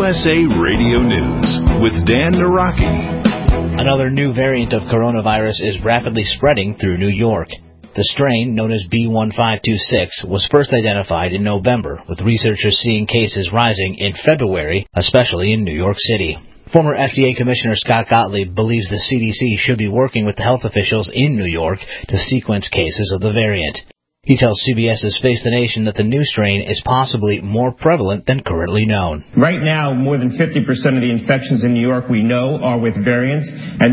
USA Radio News with Dan Naraki. Another new variant of coronavirus is rapidly spreading through New York. The strain, known as B1526, was first identified in November, with researchers seeing cases rising in February, especially in New York City. Former FDA Commissioner Scott Gottlieb believes the CDC should be working with the health officials in New York to sequence cases of the variant. He tells CBS's Face the Nation that the new strain is possibly more prevalent than currently known. Right now, more than 50% of the infections in New York we know are with variants, and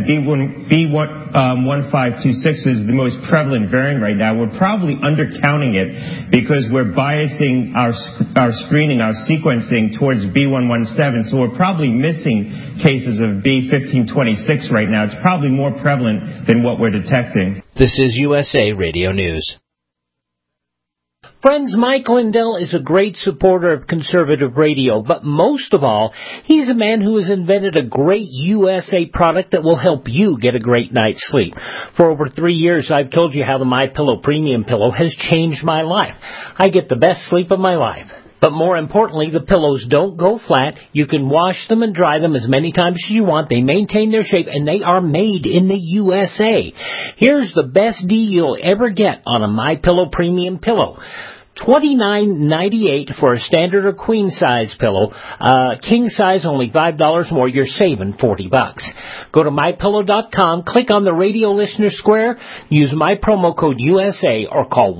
B1526 is the most prevalent variant right now. We're probably undercounting it because we're biasing our screening, our sequencing towards B117, so we're probably missing cases of B1526 right now. It's probably more prevalent than what we're detecting. This is USA Radio News. Friends, Mike Lindell is a great supporter of conservative radio, but most of all, he's a man who has invented a great USA product that will help you get a great night's sleep. For over 3 years, I've told you how the MyPillow Premium Pillow has changed my life. I get the best sleep of my life. But more importantly, the pillows don't go flat. You can wash them and dry them as many times as you want. They maintain their shape, and they are made in the USA. Here's the best deal you'll ever get on a MyPillow Premium Pillow. $29.98 for a standard or queen size pillow. King size only $5 more. You're saving $40. Go to mypillow.com, click on the radio listener square, use my promo code USA, or call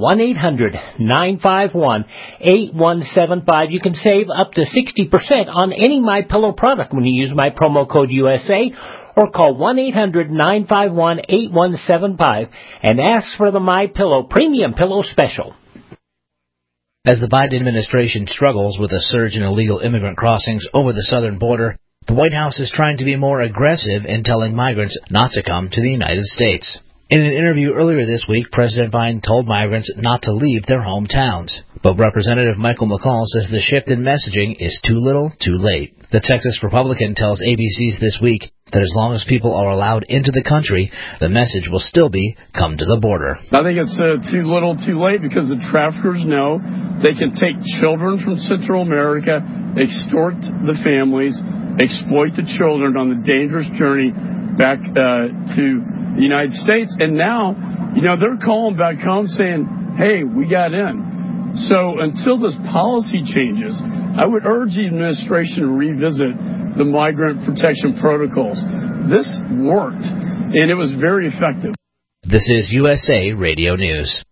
1-800-951-8175. You can save up to 60% on any MyPillow product when you use my promo code USA, or call 1-800-951-8175 and ask for the MyPillow Premium Pillow Special. As the Biden administration struggles with a surge in illegal immigrant crossings over the southern border, the White House is trying to be more aggressive in telling migrants not to come to the United States. In an interview earlier this week, President Biden told migrants not to leave their hometowns. But Representative Michael McCaul says the shift in messaging is too little, too late. The Texas Republican tells ABC's This Week that as long as people are allowed into the country, the message will still be, come to the border. I think it's too little, too late, because the traffickers know they can take children from Central America, extort the families, exploit the children on the dangerous journey back to the United States. And now, they're calling back home saying, hey, we got in. So until this policy changes, I would urge the administration to revisit the migrant protection protocols. This worked, and it was very effective. This is USA Radio News.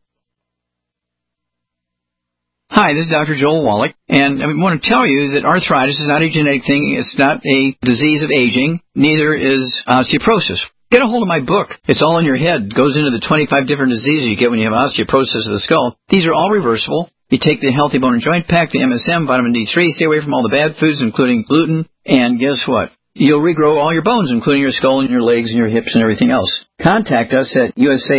Hi, this is Dr. Joel Wallach, and I want to tell you that arthritis is not a genetic thing. It's not a disease of aging. Neither is osteoporosis. Get a hold of my book. It's all in your head. It goes into the 25 different diseases you get when you have osteoporosis of the skull. These are all reversible. You take the Healthy Bone and Joint Pack, the MSM, vitamin D3, stay away from all the bad foods, including gluten, and guess what? You'll regrow all your bones, including your skull and your legs and your hips and everything else. Contact us at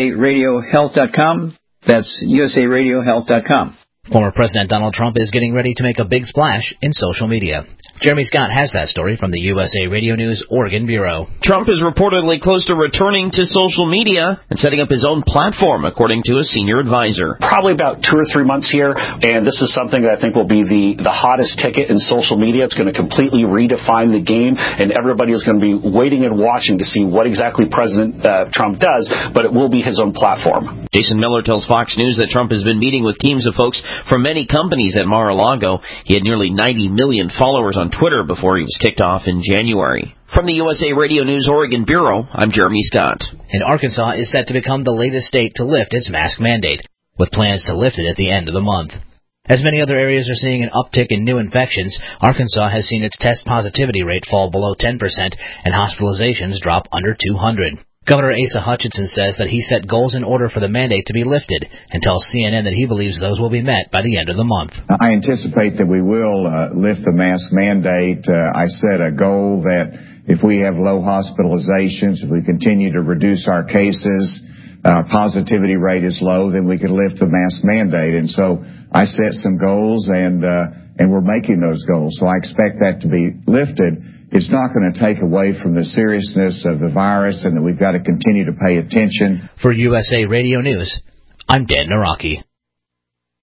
usaradiohealth.com. That's usaradiohealth.com. Former President Donald Trump is getting ready to make a big splash in social media. Jeremy Scott has that story from the USA Radio News Oregon Bureau. Trump is reportedly close to returning to social media and setting up his own platform, according to a senior advisor. Probably about 2 or 3 months here, and this is something that I think will be the hottest ticket in social media. It's going to completely redefine the game, and everybody is going to be waiting and watching to see what exactly President Trump does, but it will be his own platform. Jason Miller tells Fox News that Trump has been meeting with teams of folks from many companies at Mar-a-Lago. He had nearly 90 million followers on Twitter before he was kicked off in January. From the USA Radio News Oregon Bureau, I'm Jeremy Scott. And Arkansas is set to become the latest state to lift its mask mandate, with plans to lift it at the end of the month. As many other areas are seeing an uptick in new infections, Arkansas has seen its test positivity rate fall below 10% and hospitalizations drop under 200. Governor Asa Hutchinson says that he set goals in order for the mandate to be lifted and tells CNN that he believes those will be met by the end of the month. I anticipate that we will lift the mask mandate. I set a goal that if we have low hospitalizations, if we continue to reduce our cases, our positivity rate is low, then we can lift the mask mandate. And so I set some goals, and we're making those goals. So I expect that to be lifted. It's not going to take away from the seriousness of the virus, and that we've got to continue to pay attention. For USA Radio News, I'm Dan Naraki.